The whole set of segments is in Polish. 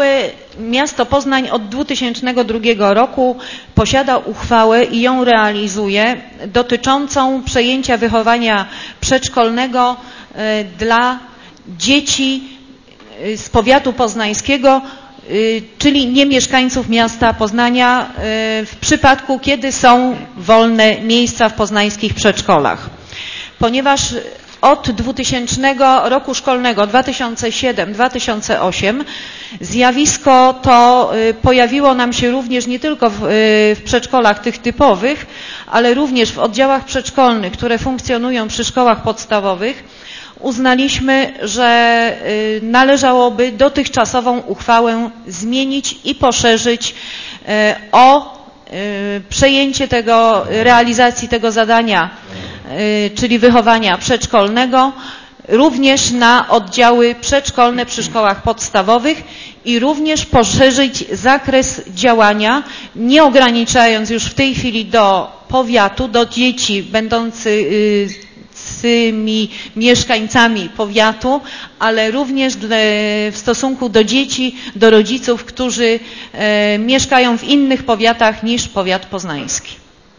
Miasto Poznań od 2002 roku posiada uchwałę i ją realizuje dotyczącą przejęcia wychowania przedszkolnego dla dzieci z powiatu poznańskiego, czyli nie mieszkańców miasta Poznania, w przypadku kiedy są wolne miejsca w poznańskich przedszkolach. Ponieważ od 2000 roku szkolnego 2007-2008 zjawisko to pojawiło nam się również nie tylko w przedszkolach tych typowych, ale również w oddziałach przedszkolnych, które funkcjonują przy szkołach podstawowych, uznaliśmy, że należałoby dotychczasową uchwałę zmienić i poszerzyć o przejęcie realizacji tego zadania, czyli wychowania przedszkolnego, również na oddziały przedszkolne przy szkołach podstawowych i również poszerzyć zakres działania, nie ograniczając już w tej chwili do powiatu, do dzieci będących mieszkańcami powiatu, ale również w stosunku do dzieci, do rodziców, którzy mieszkają w innych powiatach niż powiat poznański.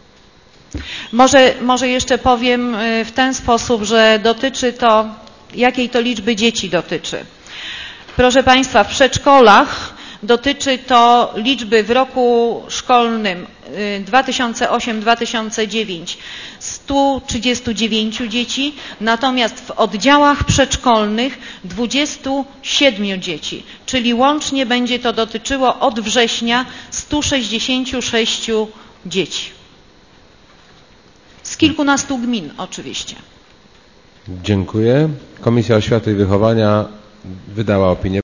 Może jeszcze powiem w ten sposób, że dotyczy to, jakiej to liczby dzieci dotyczy. Proszę Państwa, w przedszkolach dotyczy to liczby w roku szkolnym 2008-2009 139 dzieci, natomiast w oddziałach przedszkolnych 27 dzieci, czyli łącznie będzie to dotyczyło od września 166 dzieci. Z kilkunastu gmin oczywiście. Dziękuję. Komisja Oświaty i Wychowania wydała opinię.